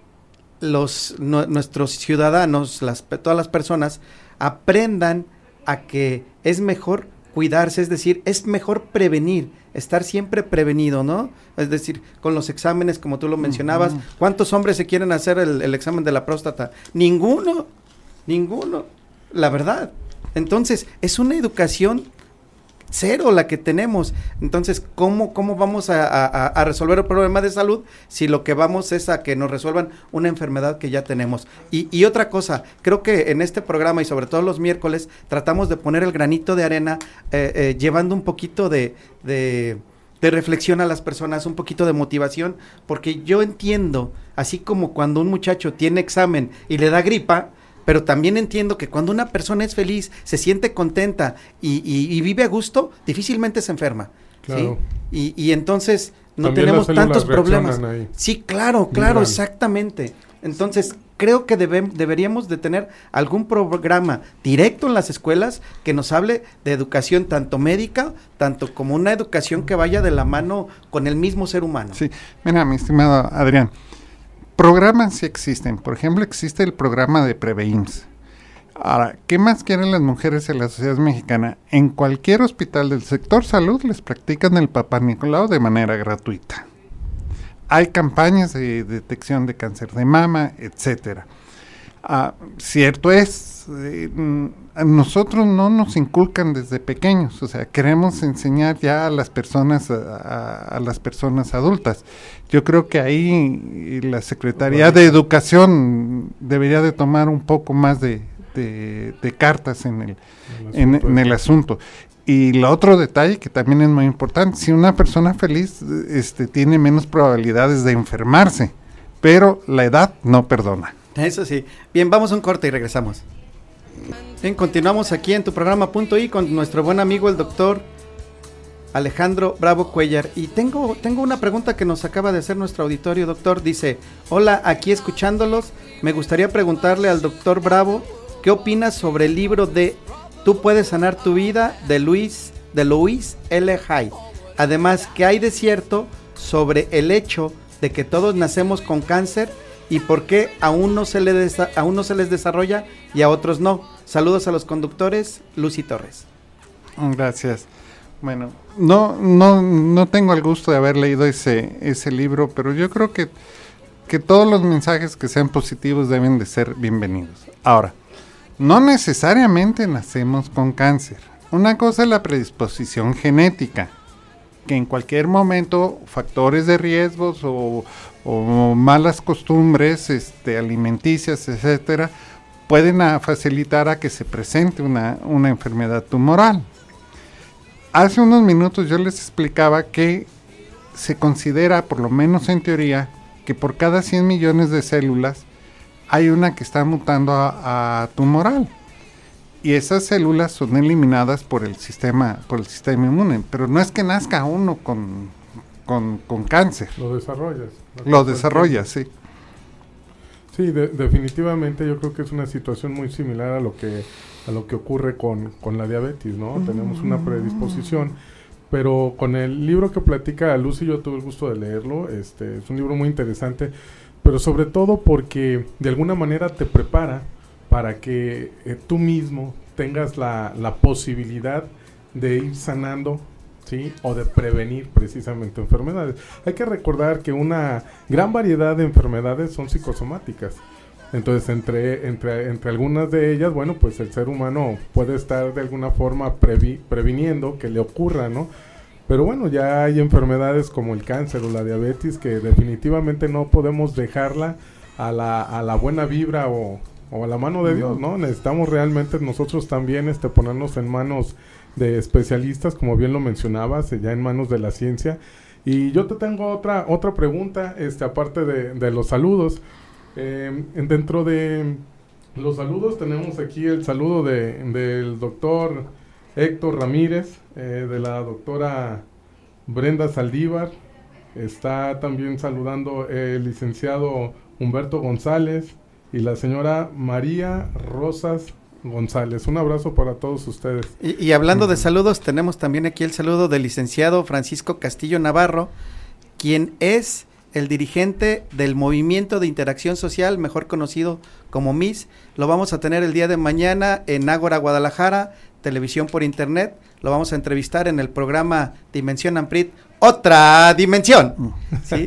los no, nuestros ciudadanos, las, todas las personas, aprendan a que es mejor cuidarse? Es decir, es mejor prevenir, estar siempre prevenido, ¿no? Es decir, con los exámenes, como tú lo mencionabas, uh-huh. ¿Cuántos hombres se quieren hacer el, el examen de la próstata? Ninguno, ninguno. La verdad. Entonces, es una educación cero la que tenemos. Entonces, ¿cómo, cómo vamos a, a, a resolver el problema de salud si lo que vamos es a que nos resuelvan una enfermedad que ya tenemos? Y, y otra cosa, creo que en este programa y sobre todo los miércoles tratamos de poner el granito de arena eh, eh, llevando un poquito de, de, de reflexión a las personas, un poquito de motivación, porque yo entiendo, así como cuando un muchacho tiene examen y le da gripa, pero también entiendo que cuando una persona es feliz, se siente contenta y, y, y vive a gusto, difícilmente se enferma. Claro. ¿Sí? Y, y entonces no también tenemos tantos problemas. Ahí. Sí, claro, claro, Miran. exactamente. Entonces creo que debe, deberíamos de tener algún programa directo en las escuelas que nos hable de educación tanto médica, tanto como una educación que vaya de la mano con el mismo ser humano. Sí, mira, mi estimado Adrián, programas sí existen. Por ejemplo, existe el programa de PreveIMSS. Ahora, ¿qué más quieren las mujeres en la sociedad mexicana? En cualquier hospital del sector salud les practican el Papa Nicolau de manera gratuita. Hay campañas de detección de cáncer de mama, etcétera. Ah, cierto es, eh, a nosotros no nos inculcan desde pequeños, o sea, queremos enseñar ya a las personas, a, a, a las personas adultas. Yo creo que ahí la Secretaría de Educación debería de tomar un poco más de, de, de cartas en el, en, en el asunto. Y el otro detalle que también es muy importante, si una persona feliz este, tiene menos probabilidades de enfermarse, pero la edad no perdona. Eso sí. Bien, vamos a un corte y regresamos. Bien, continuamos aquí en tu programa Punto I con nuestro buen amigo el doctor Alejandro Bravo Cuellar. Y tengo, tengo una pregunta que nos acaba de hacer nuestro auditorio, doctor. Dice, hola, aquí escuchándolos, me gustaría preguntarle al doctor Bravo, ¿qué opinas sobre el libro de Tú puedes sanar tu vida de Luis, de Louise L. Hay? Además, ¿qué hay de cierto sobre el hecho de que todos nacemos con cáncer y por qué a uno se le desa- a uno se les desarrolla y a otros no? Saludos a los conductores, Lucy Torres. Gracias. Bueno, no, no, no tengo el gusto de haber leído ese, ese libro, pero yo creo que, que todos los mensajes que sean positivos deben de ser bienvenidos. Ahora, no necesariamente nacemos con cáncer. Una cosa es la predisposición genética, que en cualquier momento factores de riesgos o, o malas costumbres este, alimenticias, etcétera, pueden a facilitar a que se presente una, una enfermedad tumoral. Hace unos minutos yo les explicaba que se considera, por lo menos en teoría, que por cada cien millones de células hay una que está mutando a, a tumoral. Y esas células son eliminadas por el sistema, por el sistema inmune. Pero no es que nazca uno con, con, con cáncer. Lo desarrollas. Lo desarrollas, sí. Sí, de, definitivamente yo creo que es una situación muy similar a lo que a lo que ocurre con, con la diabetes, ¿no? Mm. Tenemos una predisposición, pero con el libro que platica Lucy, yo tuve el gusto de leerlo, este es un libro muy interesante, pero sobre todo porque de alguna manera te prepara para que eh, tú mismo tengas la, la posibilidad de ir sanando, ¿sí? O de prevenir precisamente enfermedades. Hay que recordar que una gran variedad de enfermedades son psicosomáticas. Entonces, entre, entre, entre algunas de ellas, bueno, pues el ser humano puede estar de alguna forma previ, previniendo que le ocurra, ¿no? Pero bueno, ya hay enfermedades como el cáncer o la diabetes que definitivamente no podemos dejarla a la, a la buena vibra o, o a la mano de Dios, ¿no? Necesitamos realmente nosotros también este, ponernos en manos de especialistas, como bien lo mencionabas, ya en manos de la ciencia. Y yo te tengo otra otra pregunta, este aparte de, de los saludos. Eh, dentro de los saludos tenemos aquí el saludo de del doctor Héctor Ramírez, eh, de la doctora Brenda Saldívar. Está también saludando el licenciado Humberto González y la señora María Rosas González. Un abrazo para todos ustedes. Y, y hablando uh-huh. de saludos, tenemos también aquí el saludo del licenciado Francisco Castillo Navarro, quien es el dirigente del Movimiento de Interacción Social, mejor conocido como M I S. Lo vamos a tener el día de mañana en Ágora, Guadalajara, televisión por internet. Lo vamos a entrevistar en el programa Dimensión Amprit, otra dimensión. ¿Sí?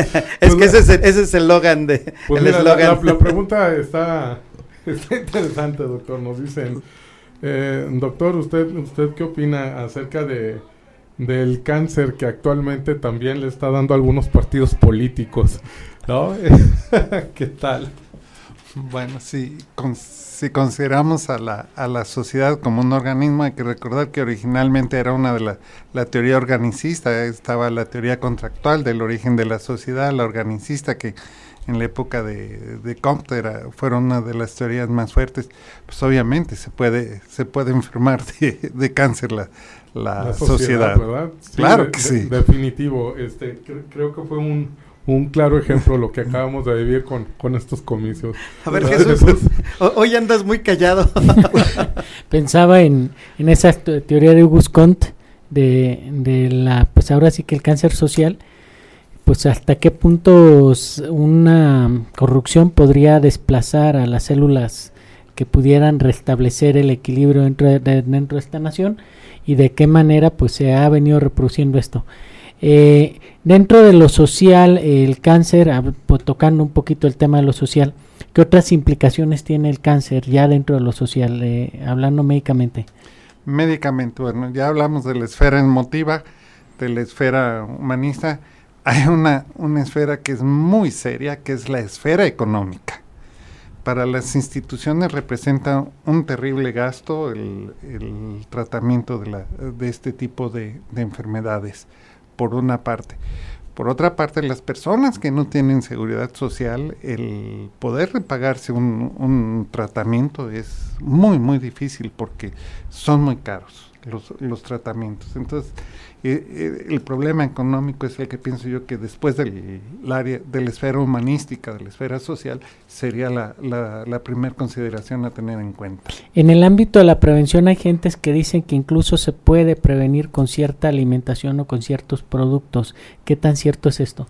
Es que ese es el, ese es el eslogan de pues el mira, eslogan. La, la, la pregunta está, está interesante, doctor. Nos dicen, eh, doctor, usted, usted qué opina acerca de del cáncer que actualmente también le está dando a algunos partidos políticos, ¿no? ¿Qué tal? Bueno, sí, con, si consideramos a la, a la sociedad como un organismo, hay que recordar que originalmente era una de la, la teoría organicista, estaba la teoría contractual del origen de la sociedad, la organicista, que en la época de, de Comte era, fueron una de las teorías más fuertes. Pues obviamente se puede, se puede enfermar de, de cáncer la, la, la sociedad, sociedad. ¿Verdad? Sí, claro de, que de, sí. Definitivo, este, cre- creo que fue un un claro ejemplo lo que acabamos de vivir con, con estos comicios. A ver, Jesús, hoy andas muy callado. Pensaba en, en esa te- teoría de Auguste Comte de, de la, pues ahora sí que el cáncer social, pues hasta qué punto una corrupción podría desplazar a las células que pudieran restablecer el equilibrio dentro de, de, dentro de esta nación, y de qué manera pues se ha venido reproduciendo esto. Eh, dentro de lo social, el cáncer, ab- pues, tocando un poquito el tema de lo social, ¿qué otras implicaciones tiene el cáncer ya dentro de lo social, eh, hablando médicamente? Médicamente, bueno, ya hablamos de la esfera emotiva, de la esfera humanista. Hay una, una esfera que es muy seria, que es la esfera económica. Para las instituciones representa un terrible gasto el, el tratamiento de, la, de este tipo de, de enfermedades, por una parte. Por otra parte, las personas que no tienen seguridad social, el poder pagarse un, un tratamiento es muy, muy difícil porque son muy caros los, los tratamientos. Entonces, eh, eh, el problema económico es el que pienso yo que después del el área de la esfera humanística, de la esfera social, sería la, la, la primera consideración a tener en cuenta. En el ámbito de la prevención hay gentes que dicen que incluso se puede prevenir con cierta alimentación o con ciertos productos. ¿Qué tan cierto es esto?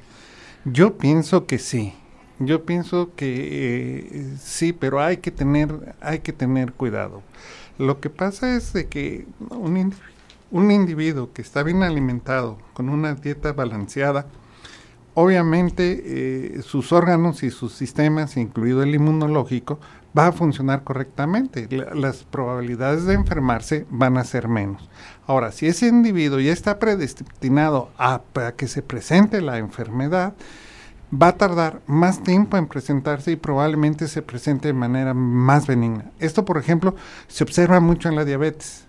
Yo pienso que sí. Yo pienso que eh, sí, pero hay que tener, hay que tener cuidado. Lo que pasa es de que un individuo Un individuo que está bien alimentado, con una dieta balanceada, obviamente eh, sus órganos y sus sistemas, incluido el inmunológico, va a funcionar correctamente. La, las probabilidades de enfermarse van a ser menos. Ahora, si ese individuo ya está predestinado a, a que se presente la enfermedad, va a tardar más tiempo en presentarse y probablemente se presente de manera más benigna. Esto, por ejemplo, se observa mucho en la diabetes.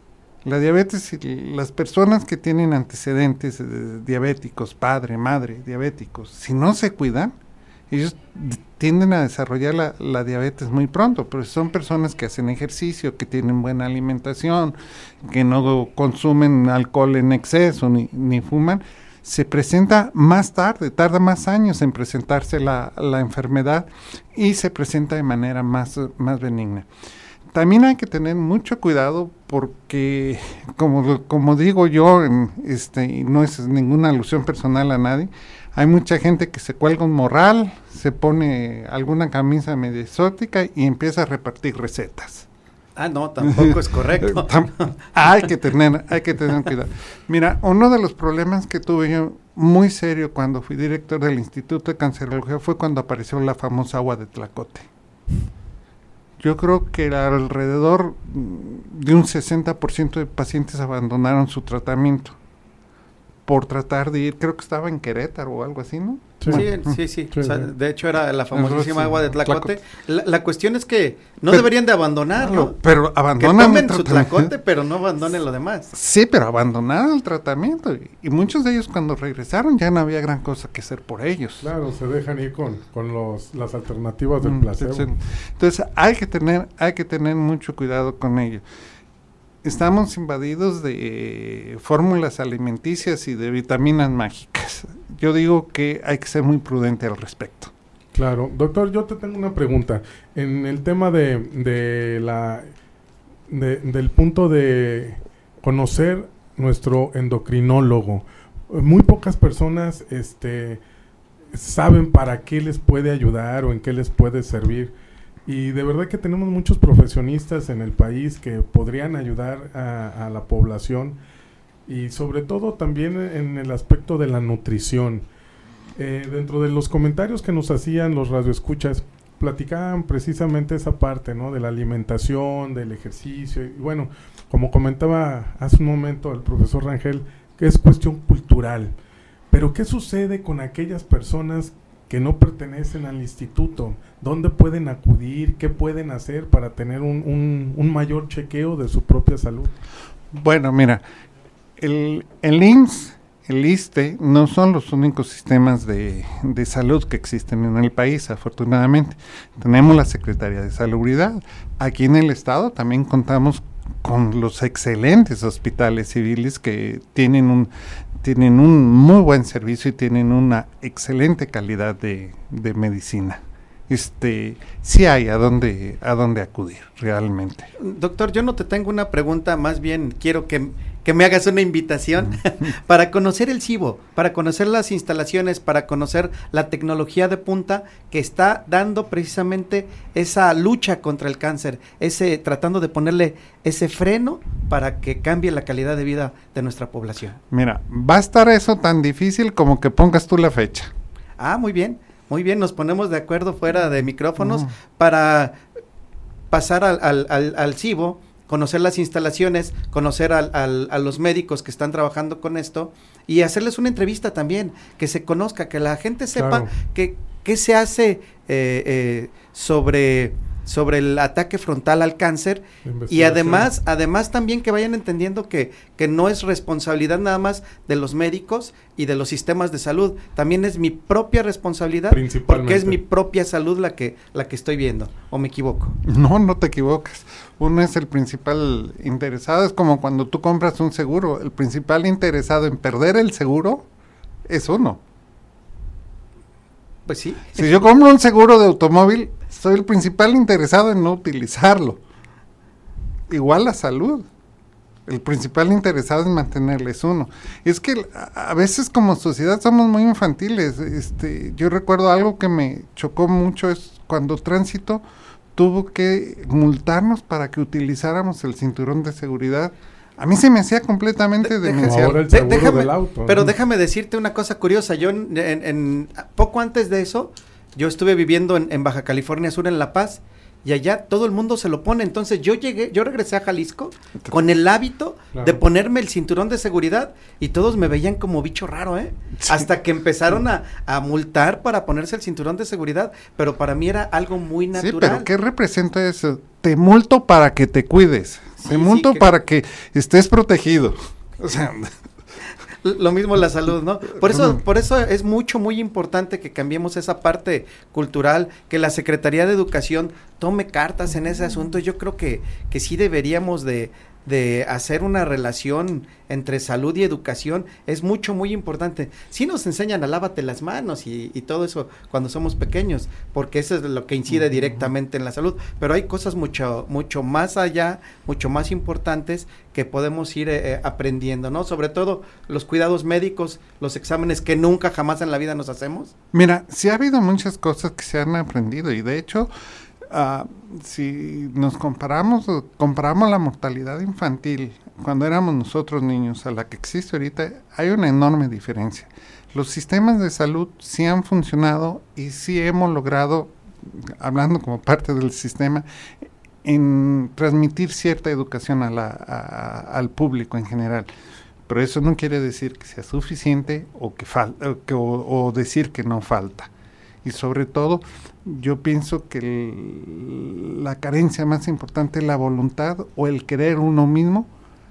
La diabetes, las personas que tienen antecedentes eh, diabéticos, padre, madre, diabéticos, si no se cuidan, ellos d- tienden a desarrollar la, la diabetes muy pronto, pero son personas que hacen ejercicio, que tienen buena alimentación, que no consumen alcohol en exceso ni, ni fuman, se presenta más tarde, tarda más años en presentarse la, la enfermedad y se presenta de manera más, más benigna. También hay que tener mucho cuidado porque, como, como digo yo, en, este, y no es ninguna alusión personal a nadie, hay mucha gente que se cuelga un morral, se pone alguna camisa medio exótica y empieza a repartir recetas. Ah, no, tampoco es correcto. hay que tener, hay que tener cuidado. Mira, uno de los problemas que tuve yo muy serio cuando fui director del Instituto de Cancerología fue cuando apareció la famosa agua de Tlacote. Yo creo que alrededor de un sesenta por ciento de pacientes abandonaron su tratamiento por tratar de ir, creo que estaba en Querétaro o algo así, ¿no? Sí, Bueno, sí, sí. sí, O sea, sí. de hecho era la famosísima Sí, agua de Tlacote. Tlacote. La, la cuestión es que no Pero- deberían de abandonar, ¿no? Pero Que abandonan tomen el su tratamiento. Tlacote, pero no abandonen lo demás. Sí, pero abandonaron el tratamiento y, y muchos de ellos cuando regresaron ya no había gran cosa que hacer por ellos. Claro, se dejan ir con, con los, las alternativas del Mm, placebo. Entonces, entonces hay que tener, hay que tener mucho cuidado con ello. Estamos invadidos de eh, fórmulas alimenticias y de vitaminas mágicas. Yo digo que hay que ser muy prudente al respecto. Claro, doctor, yo te tengo una pregunta. En el tema de, de la de- del punto de conocer nuestro endocrinólogo, muy pocas personas este saben para qué les puede ayudar o en qué les puede servir. Y de verdad que tenemos muchos profesionistas en el país que podrían ayudar a, a la población y sobre todo también en el aspecto de la nutrición. Eh, dentro de los comentarios que nos hacían los radioescuchas, platicaban precisamente esa parte, ¿no? De la alimentación, del ejercicio. Y bueno, como comentaba hace un momento el profesor Rangel, que es cuestión cultural. Pero ¿qué sucede con aquellas personas que no pertenecen al instituto? ¿Dónde pueden acudir? ¿Qué pueden hacer para tener un, un, un mayor chequeo de su propia salud? Bueno, mira, el, el I M S S, el ISSSTE, no son los únicos sistemas de, de salud que existen en el país, afortunadamente. Tenemos la Secretaría de Salubridad. Aquí en el estado también contamos con los excelentes hospitales civiles que tienen un tienen un muy buen servicio y tienen una excelente calidad de, de medicina. Este, sí hay a dónde a dónde acudir realmente. Doctor, yo no te tengo una pregunta, más bien quiero que, que me hagas una invitación para conocer el CIBO, para conocer las instalaciones, para conocer la tecnología de punta que está dando precisamente esa lucha contra el cáncer, ese tratando de ponerle ese freno para que cambie la calidad de vida de nuestra población. Mira, va a estar eso tan difícil como que pongas tú la fecha. Ah, muy bien. Muy bien, nos ponemos de acuerdo fuera de micrófonos Uh-huh. para pasar al, al, al, al CIBO, conocer las instalaciones, conocer al, al, a los médicos que están trabajando con esto y hacerles una entrevista también, que se conozca, que la gente sepa Claro. que qué se hace eh, eh, sobre sobre el ataque frontal al cáncer y además, además también que vayan entendiendo que, que no es responsabilidad nada más de los médicos y de los sistemas de salud, también es mi propia responsabilidad porque es mi propia salud la que, la que estoy viendo, ¿o me equivoco? No, no te equivocas. Uno es el principal interesado, es como cuando tú compras un seguro, el principal interesado en perder el seguro es uno. Pues sí. Si yo compro un seguro de automóvil, soy el principal interesado en no utilizarlo. Igual la salud. El principal interesado en mantenerla es uno. Y es que a, a veces como sociedad somos muy infantiles. Este, yo recuerdo algo que me chocó mucho, es cuando Tránsito tuvo que multarnos para que utilizáramos el cinturón de seguridad. A mí se me hacía completamente de, demencial. Ahora el seguro de, déjame, del auto, pero ¿no? déjame decirte una cosa curiosa. Yo en, en, en poco antes de eso, yo estuve viviendo en, en Baja California Sur, en La Paz, y allá todo el mundo se lo pone. Entonces yo llegué, yo regresé a Jalisco con el hábito claro. de ponerme el cinturón de seguridad y todos me veían como bicho raro, ¿eh? Sí. Hasta que empezaron a, a multar para ponerse el cinturón de seguridad, pero para mí era algo muy natural. Sí, pero ¿qué representa eso? Te multo para que te cuides, sí, te multo sí, que... para que estés protegido. O sea... Lo mismo la salud, ¿no? Por eso, por eso es mucho, muy importante que cambiemos esa parte cultural, que la Secretaría de Educación tome cartas en ese asunto. Yo creo que, que sí deberíamos de, de hacer una relación entre salud y educación, es mucho, muy importante. Sí nos enseñan a lávate las manos y, y todo eso cuando somos pequeños, porque eso es lo que incide uh-huh. directamente en la salud, pero hay cosas mucho, mucho más allá, mucho más importantes que podemos ir eh, aprendiendo, ¿no? Sobre todo los cuidados médicos, los exámenes que nunca jamás en la vida nos hacemos. Mira, sí ha habido muchas cosas que se han aprendido y de hecho, uh, si nos comparamos, comparamos la mortalidad infantil cuando éramos nosotros niños a la que existe ahorita, hay una enorme diferencia. Los sistemas de salud sí han funcionado y sí hemos logrado, hablando como parte del sistema, en transmitir cierta educación a la, a, al público en general. Pero eso no quiere decir que sea suficiente o, que fal- o, que, o, o decir que no falta. Y sobre todo, yo pienso que el, la carencia más importante es la voluntad o el querer uno mismo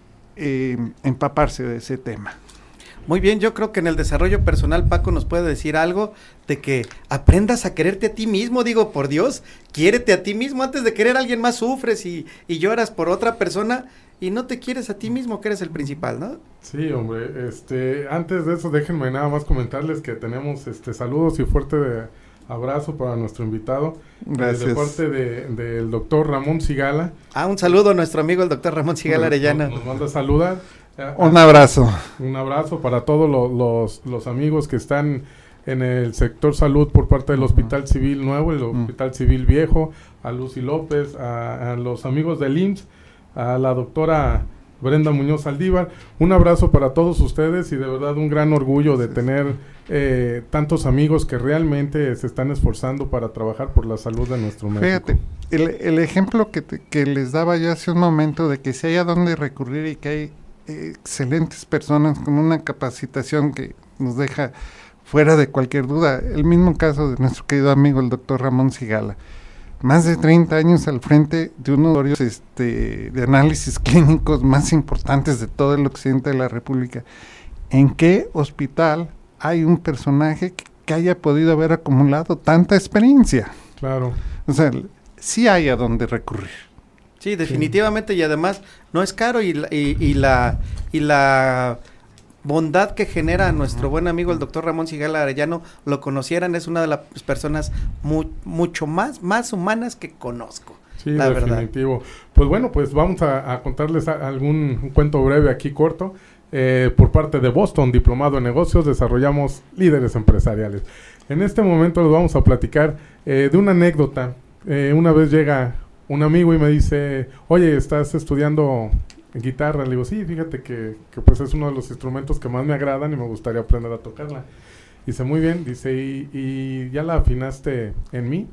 eh, empaparse de ese tema. Muy bien, yo creo que en el desarrollo personal Paco nos puede decir algo de que aprendas a quererte a ti mismo. Digo, por Dios, quiérete a ti mismo. Antes de querer a alguien más sufres y, y lloras por otra persona y no te quieres a ti mismo, que eres el principal, ¿no? Sí, hombre, este, antes de eso déjenme nada más comentarles que tenemos este saludos y fuerte de abrazo para nuestro invitado. Gracias. De parte de, del doctor Ramón Sigala. Ah, un saludo a nuestro amigo el doctor Ramón Sigala Arellano. Nos, nos manda a saludar. Un abrazo. Un abrazo para todos lo, los, los amigos que están en el sector salud por parte del uh-huh. Hospital Civil Nuevo, el uh-huh. Hospital Civil Viejo, a Lucy López, a, a los amigos del I M S S, a la doctora Brenda Muñoz Aldívar. Un abrazo para todos ustedes y de verdad un gran orgullo de tener eh, tantos amigos que realmente se están esforzando para trabajar por la salud de nuestro México. Fíjate, el, el ejemplo que, te, que les daba yo hace un momento de que si hay a dónde recurrir y que hay eh, excelentes personas con una capacitación que nos deja fuera de cualquier duda, el mismo caso de nuestro querido amigo el doctor Ramón Sigala. Más de treinta años al frente de uno de los este, de análisis clínicos más importantes de todo el occidente de la República. ¿En qué hospital hay un personaje que, que haya podido haber acumulado tanta experiencia? Claro. O sea, sí hay a dónde recurrir. Sí, definitivamente, sí. Y además no es caro y, y, y la y la bondad que genera nuestro buen amigo el doctor Ramón Sigala Arellano, lo conocieran, es una de las personas mu mucho más, más humanas que conozco. Sí, la definitivo. Verdad. Pues bueno, pues vamos a, a contarles a, algún un cuento breve aquí corto. Eh, por parte de Boston, diplomado en negocios, desarrollamos líderes empresariales. En este momento les vamos a platicar eh, de una anécdota. Eh, una vez llega un amigo y me dice, oye, ¿estás estudiando guitarra? Le digo, sí, fíjate que, que pues es uno de los instrumentos que más me agradan y me gustaría aprender a tocarla. Dice, muy bien, dice, ¿y, y ya la afinaste en mí?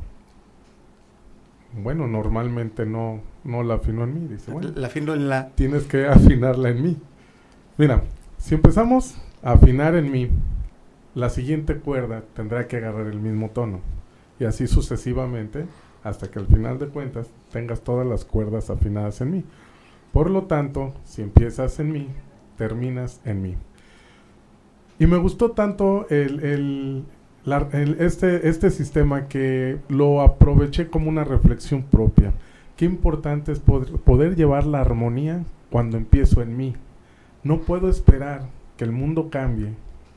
Bueno, normalmente no, no la afinó en mí. Dice, bueno, la afino en la... tienes que afinarla en mí. Mira, si empezamos a afinar en mí, la siguiente cuerda tendrá que agarrar el mismo tono. Y así sucesivamente hasta que al final de cuentas tengas todas las cuerdas afinadas en mí. Por lo tanto, si empiezas en mí, terminas en mí. Y me gustó tanto el, el, la, el, este, este sistema que lo aproveché como una reflexión propia. Qué importante es poder, poder llevar la armonía cuando empiezo en mí. No puedo esperar que el mundo cambie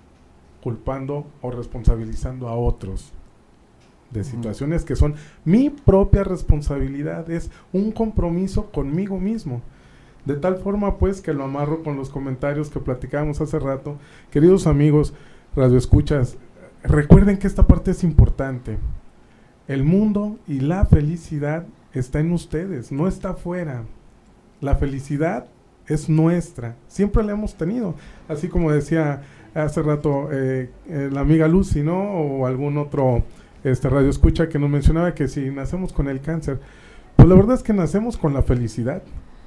culpando o responsabilizando a otros de situaciones que son mi propia responsabilidad. Es un compromiso conmigo mismo. De tal forma pues que lo amarro con los comentarios que platicábamos hace rato. Queridos amigos radioescuchas, recuerden que esta parte es importante. El mundo y la felicidad está en ustedes, no está afuera. La felicidad es nuestra, siempre la hemos tenido. Así como decía hace rato eh, eh, la amiga Lucy, ¿no? O algún otro este radioescucha que nos mencionaba que si nacemos con el cáncer, pues la verdad es que nacemos con la felicidad.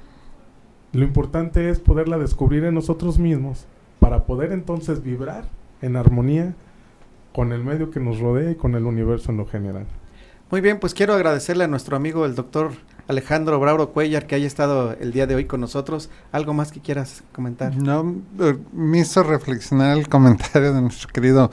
Lo importante es poderla descubrir en nosotros mismos para poder entonces vibrar en armonía con el medio que nos rodea y con el universo en lo general. Muy bien, pues quiero agradecerle a nuestro amigo el doctor Alejandro Brauro Cuellar que haya estado el día de hoy con nosotros. ¿Algo más que quieras comentar? No, eh, me hizo reflexionar el comentario de nuestro querido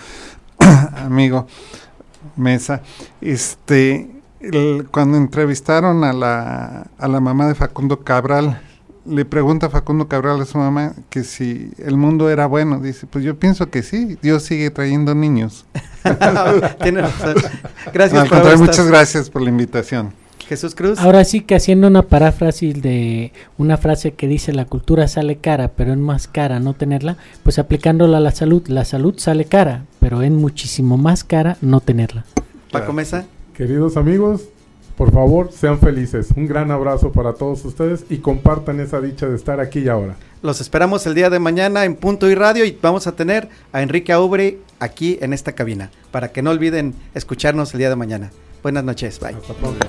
amigo Mesa. Este, el, cuando entrevistaron a la, a la mamá de Facundo Cabral, le pregunta a Facundo Cabral a su mamá que si el mundo era bueno. Dice, pues yo pienso que sí, Dios sigue trayendo niños. Tiene razón. Gracias no, por haber muchas gracias por la invitación. Jesús Cruz. Ahora sí que haciendo una paráfrasis de una frase que dice la cultura sale cara, pero es más cara no tenerla, pues aplicándola a la salud, la salud sale cara, pero es muchísimo más cara no tenerla. Paco Mesa. Queridos amigos, por favor, sean felices. Un gran abrazo para todos ustedes y compartan esa dicha de estar aquí y ahora. Los esperamos el día de mañana en Punto y Radio y vamos a tener a Enrique Aubrey aquí en esta cabina, para que no olviden escucharnos el día de mañana. Buenas noches, bye. Hasta pronto.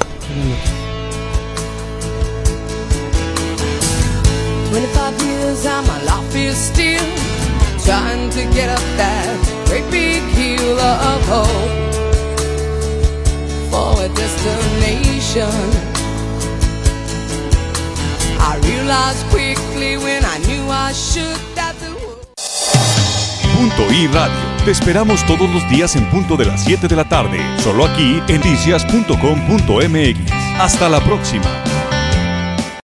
twenty-five years and my life is still trying to get up that great big hill of hope for a destination. I realized quickly when I knew I should that the world... Punto y Radio. Te esperamos todos los días en punto de las siete de la tarde, solo aquí en noticias punto com punto m x. Hasta la próxima.